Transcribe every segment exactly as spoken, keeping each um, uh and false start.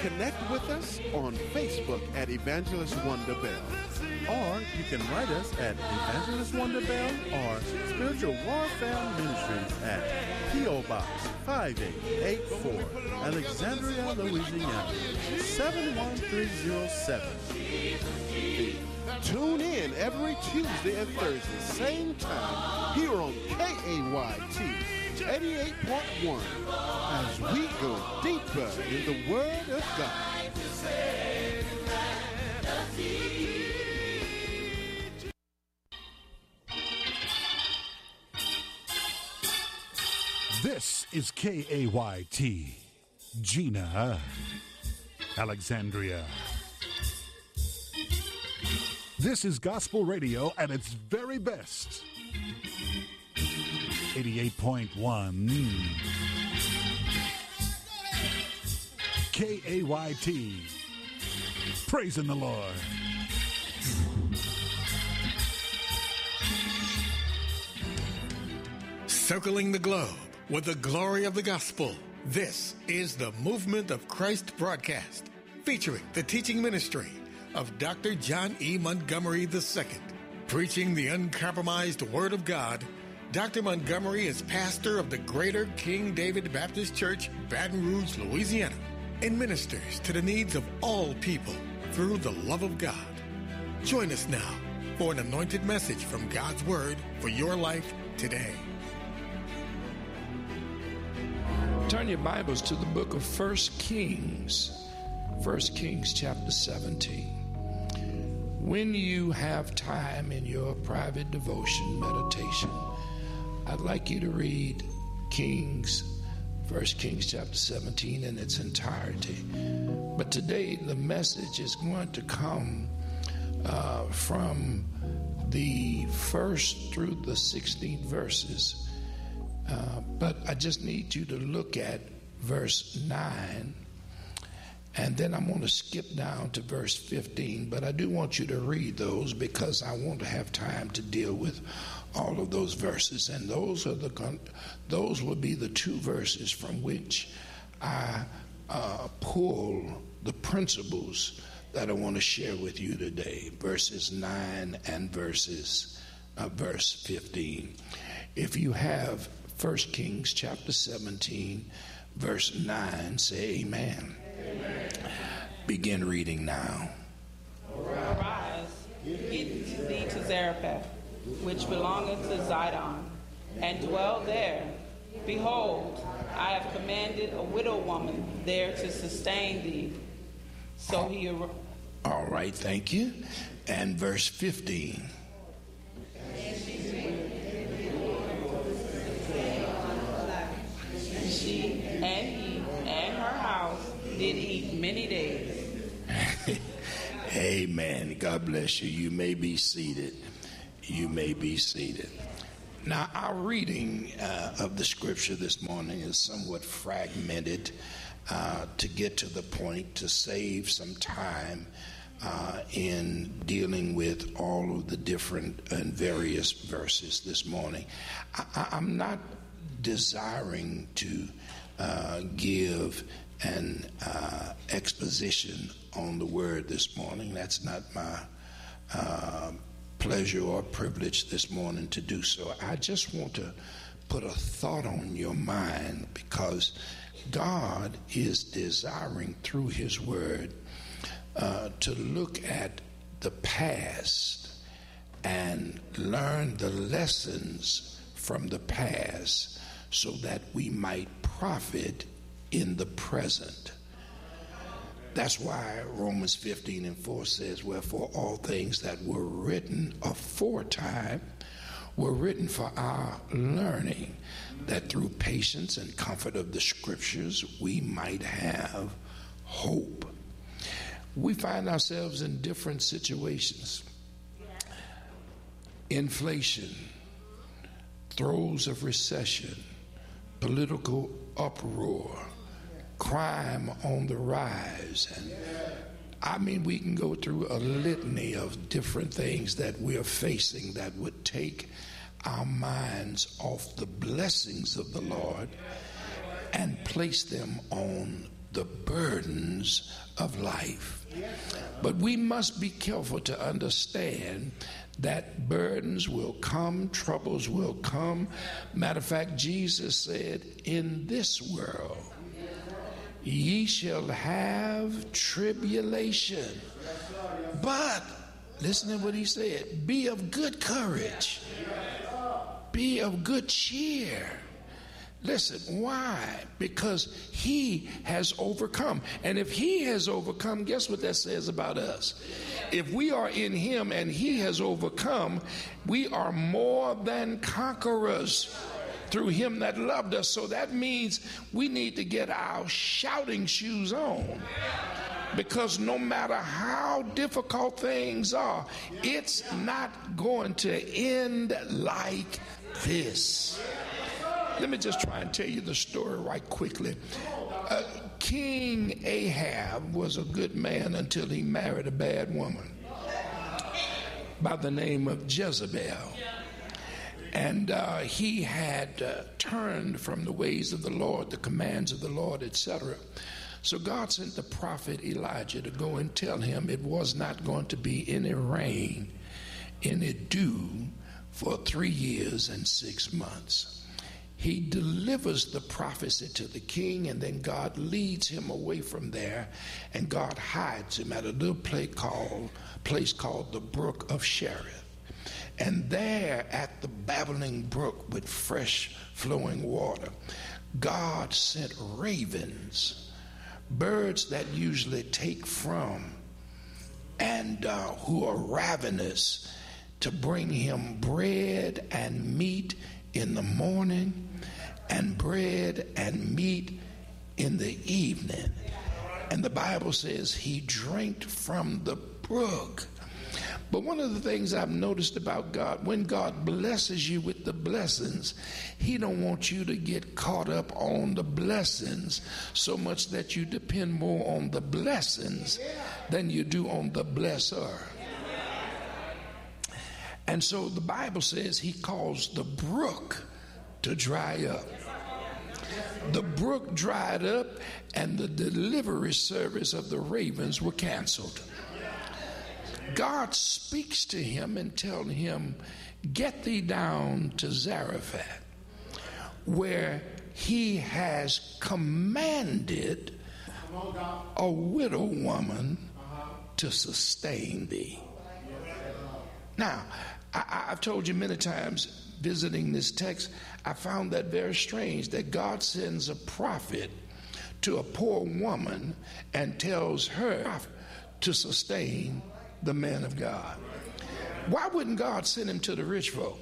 Connect with us on Facebook at Evangelist Wonder Bell. Or you can write us at Evangelist Wonder Bell or Spiritual Warfare Ministries at P O. Box five eight eight four, Alexandria, Louisiana, seven one three zero seven. Tune in every Tuesday and Thursday, same time, here on K A Y T eighty-eight point one, as we go deeper in the Word of God. This is K A Y T, Gina, Alexandria. This is gospel radio at its very best. eighty-eight point one. K A Y T. Praising the Lord. Circling the globe with the glory of the gospel. This is the Movement of Christ broadcast, featuring the teaching ministry of Doctor John E. Montgomery the Second. Preaching the uncompromised Word of God, Doctor Montgomery is pastor of the Greater King David Baptist Church, Baton Rouge, Louisiana, and ministers to the needs of all people through the love of God. Join us now for an anointed message from God's Word for your life today. Turn your Bibles to the book of First Kings, First Kings chapter seventeen. When you have time in your private devotion meditation, I'd like you to read Kings, First Kings chapter seventeen in its entirety. But today the message is going to come uh, from the first through the sixteenth verses. Uh, but I just need you to look at verse nine, and then I'm going to skip down to verse fifteen. But I do want you to read those because I want to have time to deal with all of those verses. And those are the those will be the two verses from which I uh, pull the principles that I want to share with you today. Verses nine and verses uh, verse fifteen. If you have First Kings chapter seventeen, verse nine, say amen. Amen. Begin reading now. Arise, get thee to Zarephath, which belongeth to Zidon, and dwell there. Behold, I have commanded a widow woman there to sustain thee. So he ar- All right, thank you. And verse fifteen. She and he and her house did eat many days. Amen. God bless you. You may be seated. You may be seated. Now, our reading uh, of the scripture this morning is somewhat fragmented uh, to get to the point, to save some time uh, in dealing with all of the different and various verses this morning. I, I, I'm not desiring to uh, give an uh, exposition on the word this morning. That's not my uh, pleasure or privilege this morning to do so. I just want to put a thought on your mind, because God is desiring through his word uh, to look at the past and learn the lessons from the past so that we might profit in the present. That's why Romans fifteen and four says, wherefore all things that were written aforetime were written for our learning, that through patience and comfort of the scriptures we might have hope. We find ourselves in different situations. Inflation, throes of recession, political uproar, crime on the rise, and I mean we can go through a litany of different things that we are facing that would take our minds off the blessings of the Lord and place them on the burdens of life. But we must be careful to understand that burdens will come, troubles will come. Matter of fact, Jesus said, in this world ye shall have tribulation. But, listen to what he said, be of good courage. Be of good cheer. Listen, why? Because he has overcome. And if he has overcome, guess what that says about us? If we are in him and he has overcome, we are more than conquerors through him that loved us. So that means we need to get our shouting shoes on. Because no matter how difficult things are, it's not going to end like this. Let me just try and tell you the story right quickly. Uh, King Ahab was a good man until he married a bad woman by the name of Jezebel. And uh, he had uh, turned from the ways of the Lord, the commands of the Lord, et cetera. So God sent the prophet Elijah to go and tell him it was not going to be any rain, any dew for three years and six months. He delivers the prophecy to the king, and then God leads him away from there, and God hides him at a little place called, place called the Brook of Cherith. And there at the babbling brook with fresh flowing water, God sent ravens, birds that usually take from and uh, who are ravenous, to bring him bread and meat in the morning and bread and meat in the evening. And the Bible says he drank from the brook. But one of the things I've noticed about God, when God blesses you with the blessings, he don't want you to get caught up on the blessings so much that you depend more on the blessings than you do on the blesser. And so the Bible says he caused the brook to dry up. The brook dried up, and the delivery service of the ravens were canceled. God speaks to him and tells him, get thee down to Zarephath, where he has commanded a widow woman to sustain thee. Now, I, I've told you many times, visiting this text, I found that very strange that God sends a prophet to a poor woman and tells her to sustain the man of God. Why wouldn't God send him to the rich folk?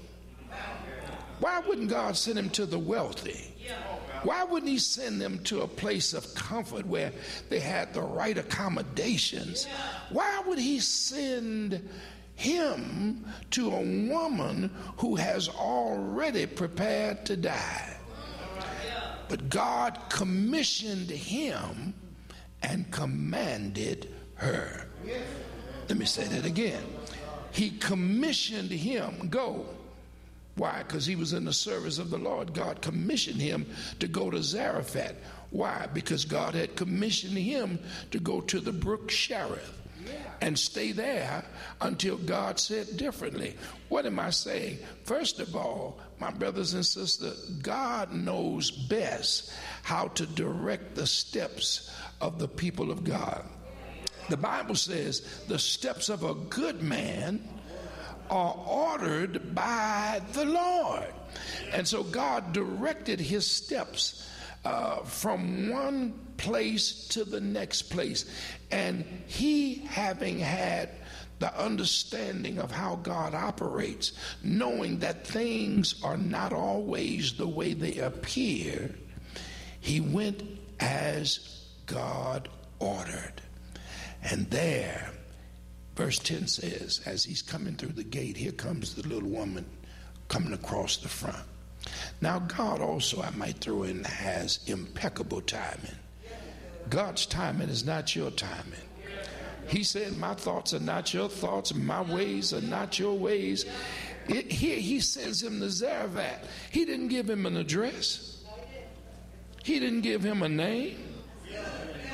Why wouldn't God send him to the wealthy? Why wouldn't he send them to a place of comfort where they had the right accommodations? Why would he send him to a woman who has already prepared to die? But God commissioned him and commanded her. Let me say that again. He commissioned him, go. Why? Because he was in the service of the Lord. God commissioned him to go to Zarephath. Why? Because God had commissioned him to go to the brook Cherith and stay there until God said differently. What am I saying? First of all, my brothers and sisters, God knows best how to direct the steps of the people of God. The Bible says the steps of a good man are ordered by the Lord. And so God directed his steps uh, from one place to the next place. And he, having had the understanding of how God operates, knowing that things are not always the way they appear, he went as God ordered. And there, verse ten says, as he's coming through the gate, here comes the little woman coming across the front. Now, God also, I might throw in, has impeccable timing. God's timing is not your timing. He said, my thoughts are not your thoughts, my ways are not your ways. It, here he sends him to Zarephath. He didn't give him an address. He didn't give him a name.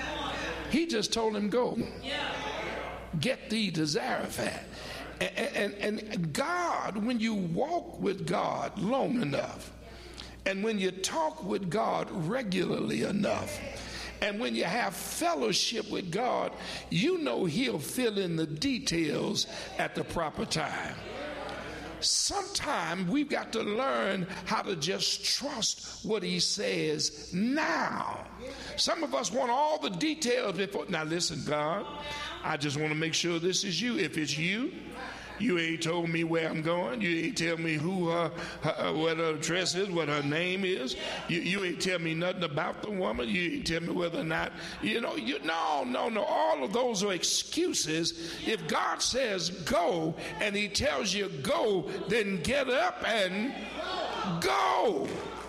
He just told him, go. Get thee to Zarephath. And, and, and God, when you walk with God long enough, and when you talk with God regularly enough, and when you have fellowship with God, you know he'll fill in the details at the proper time. Sometimes we've got to learn how to just trust what he says now. Some of us want all the details before. Now listen, God, I just want to make sure this is you. If it's you, you ain't told me where I'm going. You ain't tell me who her, her what her address is, what her name is. You, you ain't tell me nothing about the woman. You ain't tell me whether or not, you know, you no, no, no. All of those are excuses. If God says go and he tells you go, then get up and go.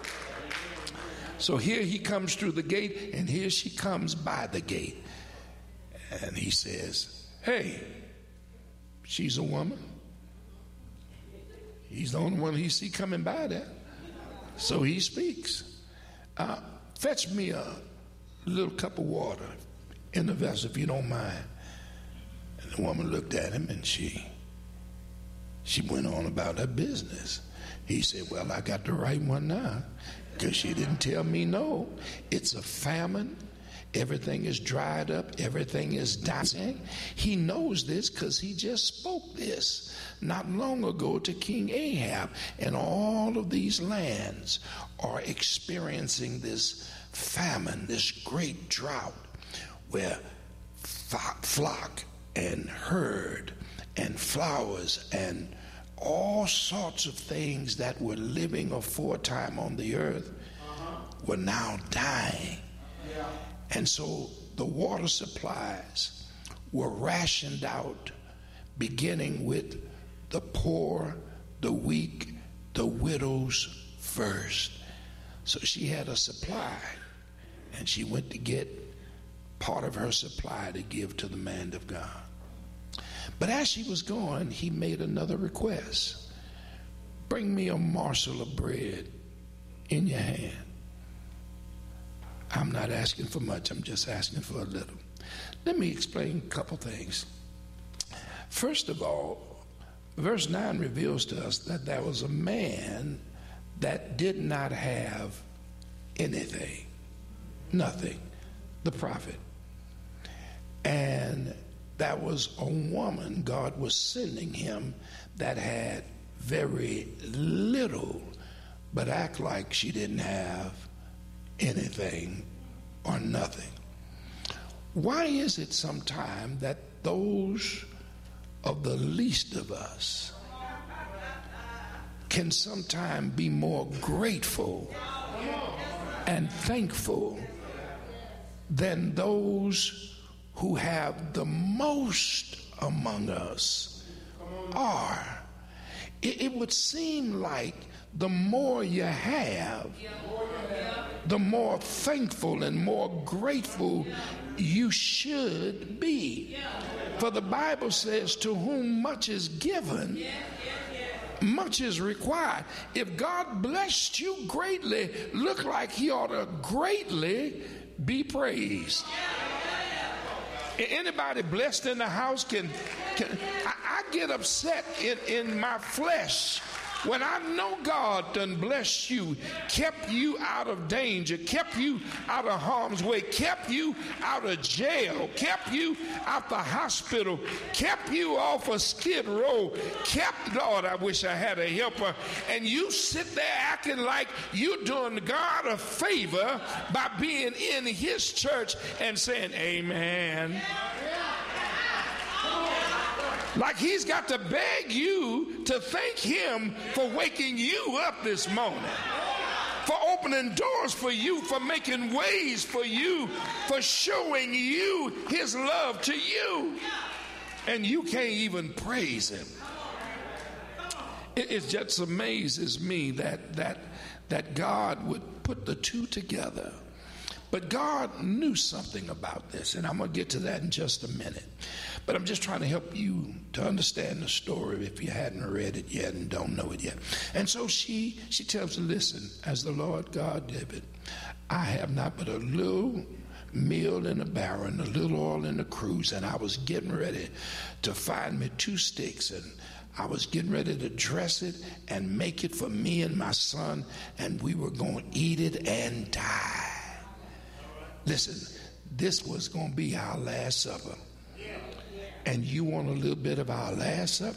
So here he comes through the gate, and here she comes by the gate. And he says, hey, she's a woman. He's the only one he see coming by there. So he speaks. Uh, fetch me a little cup of water in the vessel, if you don't mind. And the woman looked at him, and she she went on about her business. He said, well, I got the right one now, because she didn't tell me no. It's a famine. Everything is dried up. Everything is dying. He knows this because he just spoke this not long ago to King Ahab. And all of these lands are experiencing this famine, this great drought, where flock and herd and flowers and all sorts of things that were living aforetime on the earth were now dying. And so the water supplies were rationed out, beginning with the poor, the weak, the widows first. So she had a supply, and she went to get part of her supply to give to the man of God. But as she was going, he made another request. Bring me a morsel of bread in your hand. I'm not asking for much. I'm just asking for a little. Let me explain a couple things. First of all, verse nine reveals to us that there was a man that did not have anything, nothing, the prophet. And that was a woman God was sending him that had very little, but act like she didn't have anything or nothing. Why is it sometimes that those of the least of us can sometimes be more grateful and thankful than those who have the most among us are? It, it would seem like the more you have, the more thankful and more grateful you should be. For the Bible says, to whom much is given, much is required. If God blessed you greatly, look like he ought to greatly be praised. Anybody blessed in the house can, can I, I get upset in, in my flesh when I know God done blessed you, kept you out of danger, kept you out of harm's way, kept you out of jail, kept you out the hospital, kept you off a skid row, kept, Lord, I wish I had a helper, and you sit there acting like you're doing God a favor by being in his church and saying, amen. Like he's got to beg you to thank him for waking you up this morning, for opening doors for you, for making ways for you, for showing you his love to you. And you can't even praise him. It, it just amazes me that, that, that God would put the two together. But God knew something about this, and I'm going to get to that in just a minute. But I'm just trying to help you to understand the story if you hadn't read it yet and don't know it yet. And so she she tells him, listen, as the Lord God did it, I have not but a little meal in a barrel and a little oil in the cruse, and I was getting ready to find me two sticks, and I was getting ready to dress it and make it for me and my son, and we were going to eat it and die. Listen, this was going to be our last supper. And you want a little bit of our last supper?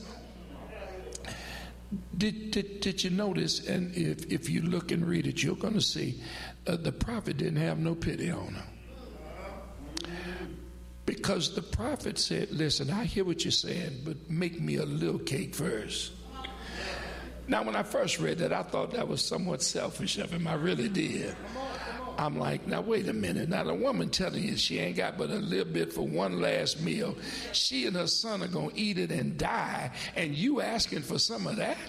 Did, did, did you notice, and if, if you look and read it, you're going to see uh, the prophet didn't have no pity on her. Because the prophet said, listen, I hear what you're saying, but make me a little cake first. Now, when I first read that, I thought that was somewhat selfish of him. I really did. I'm like, now, wait a minute. Now, the woman telling you she ain't got but a little bit for one last meal. She and her son are going to eat it and die, and you asking for some of that?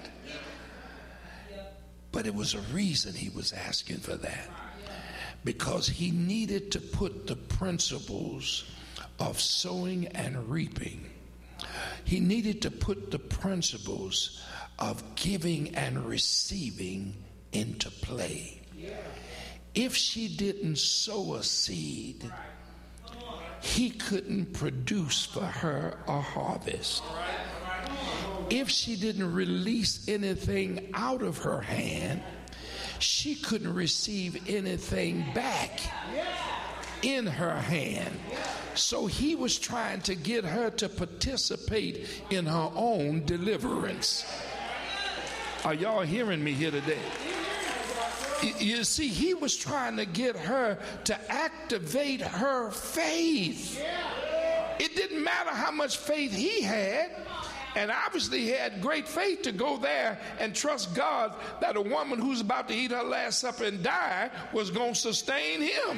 But it was a reason he was asking for that. Because he needed to put the principles of sowing and reaping. He needed to put the principles of giving and receiving into play. If she didn't sow a seed, he couldn't produce for her a harvest. If she didn't release anything out of her hand, she couldn't receive anything back in her hand. So he was trying to get her to participate in her own deliverance. Are y'all hearing me here today? You see, he was trying to get her to activate her faith. It didn't matter how much faith he had, and obviously he had great faith to go there and trust God that a woman who's about to eat her last supper and die was going to sustain him.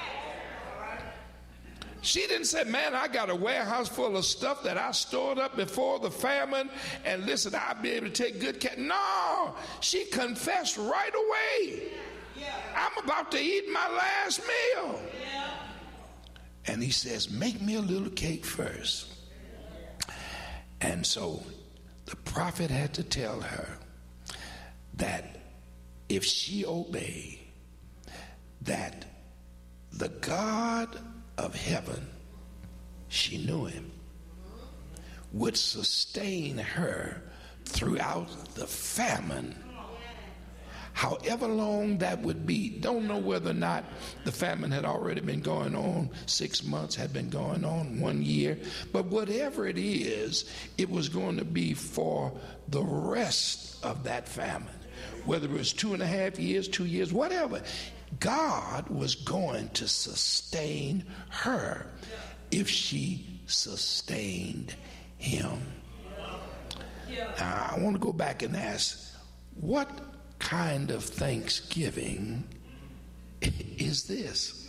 She didn't say, man, I got a warehouse full of stuff that I stored up before the famine, and listen, I'll be able to take good care. No, she confessed right away. Yeah. I'm about to eat my last meal. Yeah. And he says, make me a little cake first. And so the prophet had to tell her that if she obeyed, that the God of heaven, she knew him, would sustain her throughout the famine, however long that would be. Don't know whether or not the famine had already been going on, six months had been going on, one year, but whatever it is, it was going to be for the rest of that famine, whether it was two and a half years, two years, whatever. God was going to sustain her if she sustained him. Now, I want to go back and ask, what kind of thanksgiving is this?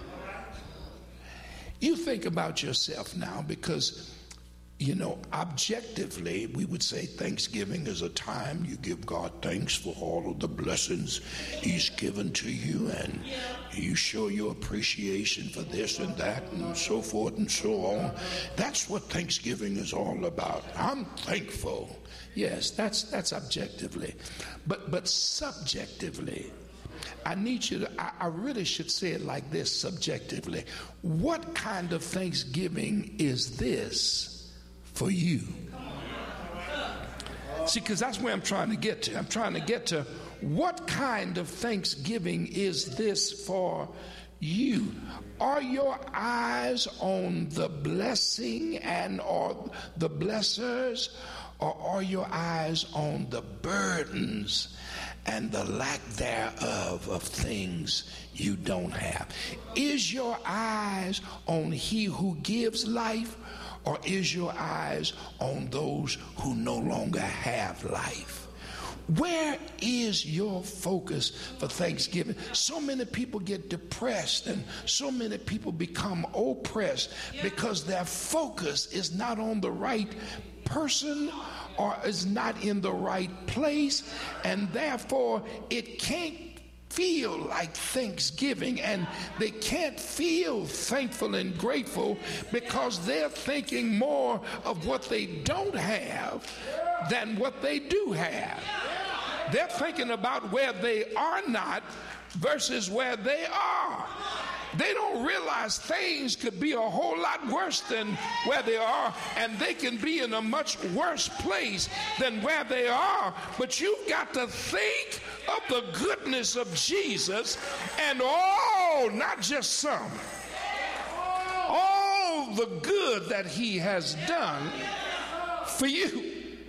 You think about yourself now, because you know, objectively, we would say Thanksgiving is a time you give God thanks for all of the blessings he's given to you, and you show your appreciation for this and that and so forth and so on. That's what Thanksgiving is all about. I'm thankful. Yes, that's that's objectively. But but subjectively, I need you to, I, I really should say it like this subjectively. What kind of Thanksgiving is this for you? See, because that's where I'm trying to get to. I'm trying to get to what kind of Thanksgiving is this for you? Are your eyes on the blessing and or the blessers, or are your eyes on the burdens and the lack thereof of things you don't have? Is your eyes on he who gives life, or is your eyes on those who no longer have life? Where is your focus for Thanksgiving? So many people get depressed, and so many people become oppressed because their focus is not on the right person or is not in the right place, and therefore it can't feel like Thanksgiving, and they can't feel thankful and grateful because they're thinking more of what they don't have than what they do have. They're thinking about where they are not versus where they are. They don't realize things could be a whole lot worse than where they are, and they can be in a much worse place than where they are. But you've got to think of the goodness of Jesus, and all, not just some, all the good that he has done for you.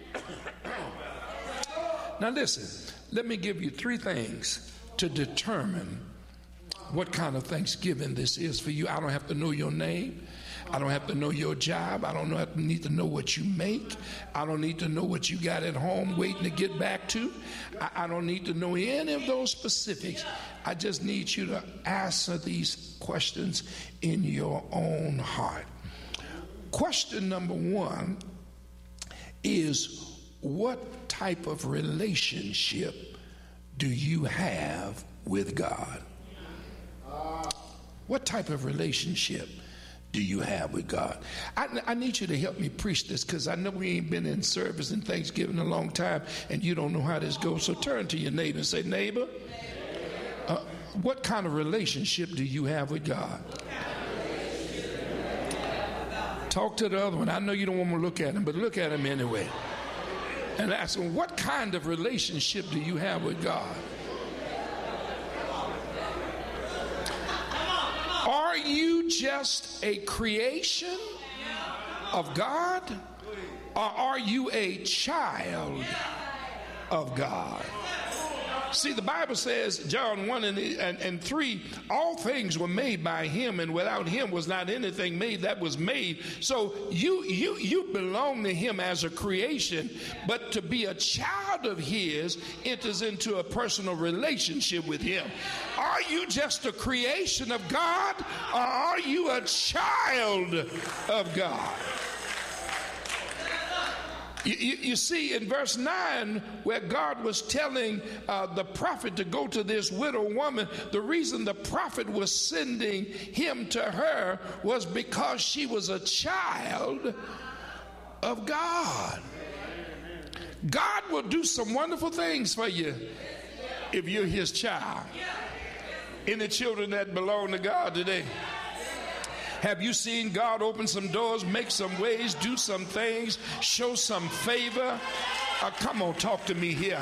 Now listen, let me give you three things to determine what kind of Thanksgiving this is for you. I don't have to know your name. I don't have to know your job. I don't know, I need to know what you make. I don't need to know what you got at home waiting to get back to. I, I don't need to know any of those specifics. I just need you to answer these questions in your own heart. Question number one is, what type of relationship do you have with God? What type of relationship do you have with God? I, I need you to help me preach this, because I know we ain't been in service in Thanksgiving a long time, and you don't know how this goes. So turn to your neighbor and say, neighbor, uh, what kind of relationship do you have with God? Talk to the other one. I know you don't want to look at him, but look at him anyway. And ask him, what kind of relationship do you have with God? Are you just a creation of God, or are you a child of God? See, the Bible says, John one and, and, and three, all things were made by him, and without him was not anything made that was made. So you, you, you belong to him as a creation, but to be a child of his enters into a personal relationship with him. Are you just a creation of God, or are you a child of God? You, you, you see, in verse nine, where God was telling uh, the prophet to go to this widow woman, the reason the prophet was sending him to her was because she was a child of God. God will do some wonderful things for you if you're his child. Any children that belong to God today? Have you seen God open some doors, make some ways, do some things, show some favor? Uh, come on, talk to me here.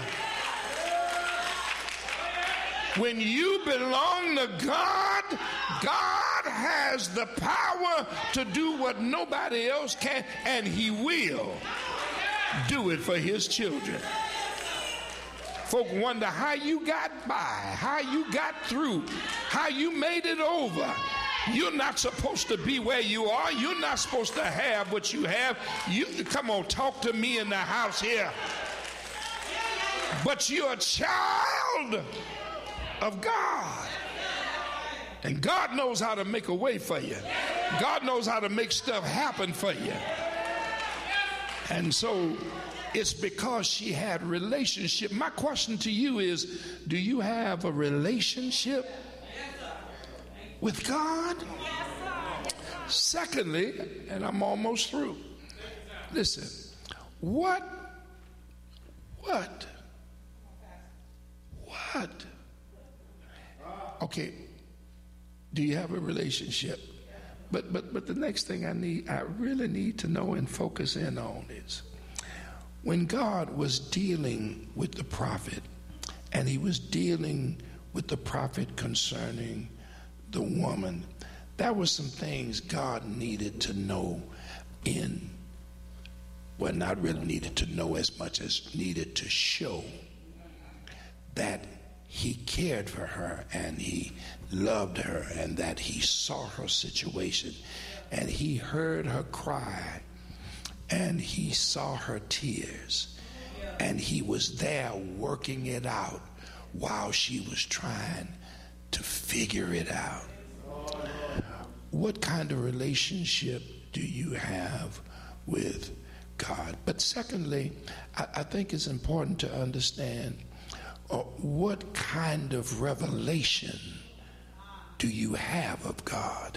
When you belong to God, God has the power to do what nobody else can, and he will do it for his children. Folk wonder how you got by, how you got through, how you made it over. You're not supposed to be where you are. You're not supposed to have what you have. You come on, talk to me in the house here. But you're a child of God. And God knows how to make a way for you. God knows how to make stuff happen for you. And so it's because she had relationship. My question to you is, do you have a relationship with God? Secondly, and I'm almost through, listen, what, what, what, okay, do you have a relationship? But, but, but the next thing I need, I really need to know and focus in on is, when God was dealing with the prophet, and he was dealing with the prophet concerning the woman, there were some things God needed to know in, well, not really needed to know as much as needed to show that he cared for her and he loved her and that he saw her situation and he heard her cry and he saw her tears and he was there working it out while she was trying to figure it out. What kind of relationship do you have with God? But secondly, I, I think it's important to understand uh, what kind of revelation do you have of God?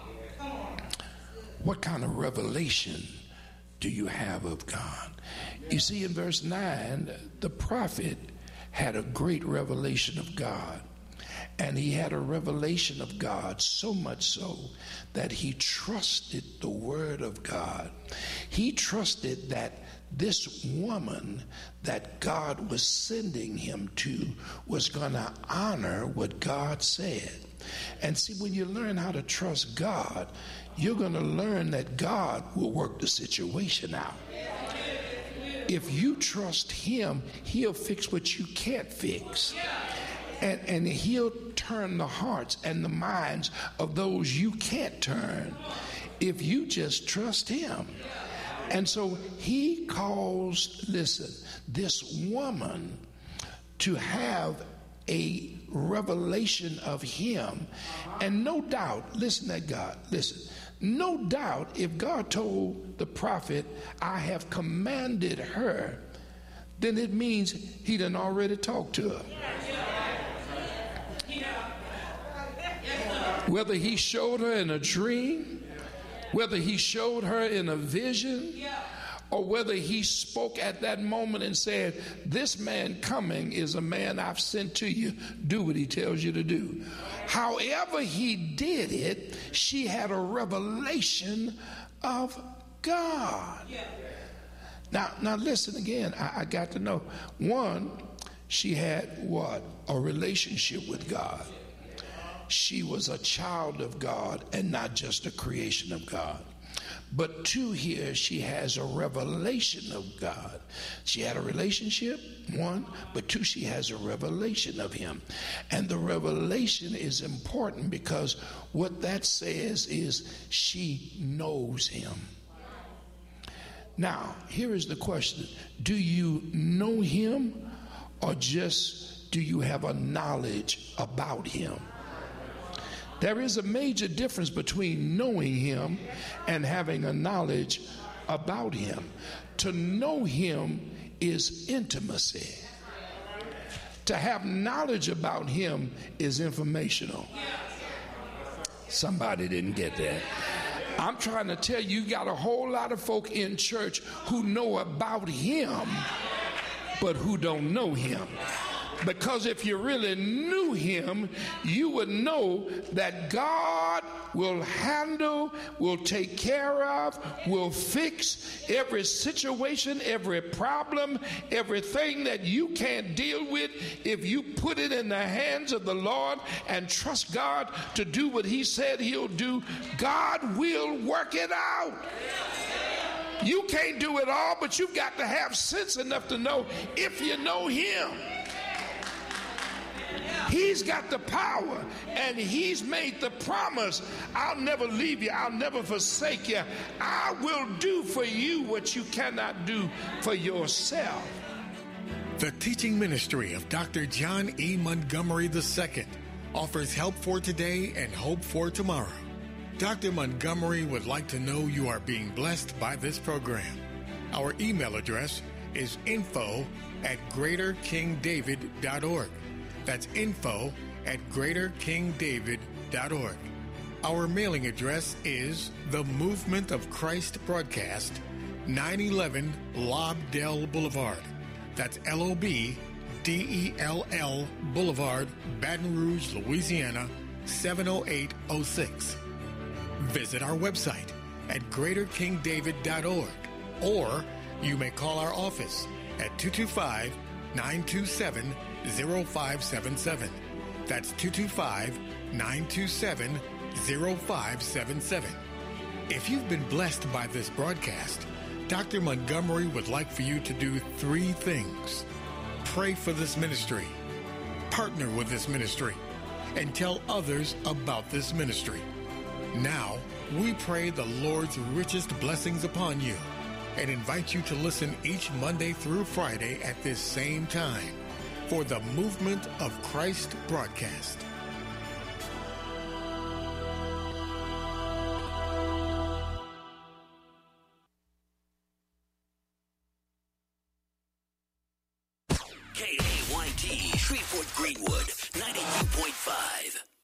What kind of revelation do you have of God? You see, in verse nine, the prophet had a great revelation of God. And he had a revelation of God, so much so that he trusted the word of God. He trusted that this woman that God was sending him to was going to honor what God said. And see, when you learn how to trust God, you're going to learn that God will work the situation out. If you trust him, he'll fix what you can't fix. And, and he'll turn the hearts and the minds of those you can't turn if you just trust him. And so he calls, listen, this woman to have a revelation of him. And no doubt, listen to God, listen, no doubt if God told the prophet, I have commanded her, then it means he done already talked to her. Whether he showed her in a dream, whether he showed her in a vision, or whether he spoke at that moment and said, this man coming is a man I've sent to you. Do what he tells you to do. However he did it, she had a revelation of God. Now, now listen again. I, I got to know. One, she had what? A relationship with God. She was a child of God and not just a creation of God. But two, here she has a revelation of God. She had a relationship, one, but two, she has a revelation of him. And the revelation is important because what that says is she knows him. Now, here is the question. Do you know him, or just do you have a knowledge about him? There is a major difference between knowing him and having a knowledge about him. To know him is intimacy. To have knowledge about him is informational. Somebody didn't get that. I'm trying to tell you, you got a whole lot of folk in church who know about him, but who don't know him. Because if you really knew him, you would know that God will handle, will take care of, will fix every situation, every problem, everything that you can't deal with. If you put it in the hands of the Lord and trust God to do what he said he'll do, God will work it out. You can't do it all, but you've got to have sense enough to know if you know him. He's got the power, and he's made the promise. I'll never leave you. I'll never forsake you. I will do for you what you cannot do for yourself. The teaching ministry of Doctor John E. Montgomery the Second offers help for today and hope for tomorrow. Doctor Montgomery would like to know you are being blessed by this program. Our email address is info at greater king david dot org. That's info at greater king david dot org. Our mailing address is The Movement of Christ Broadcast, nine eleven Lobdell Boulevard. That's L O B D E L L Boulevard, Baton Rouge, Louisiana, seven oh eight oh six. Visit our website at greater king david dot org, or you may call our office at two two five, nine two seven, zero five seven seven. That's two two five, nine two seven, zero five seven seven. If you've been blessed by this broadcast, Doctor Montgomery would like for you to do three things. Pray for this ministry, partner with this ministry, and tell others about this ministry. Now, we pray the Lord's richest blessings upon you and invite you to listen each Monday through Friday at this same time for the Movement of Christ broadcast. K A Y T, Shreveport Greenwood, ninety-two point five.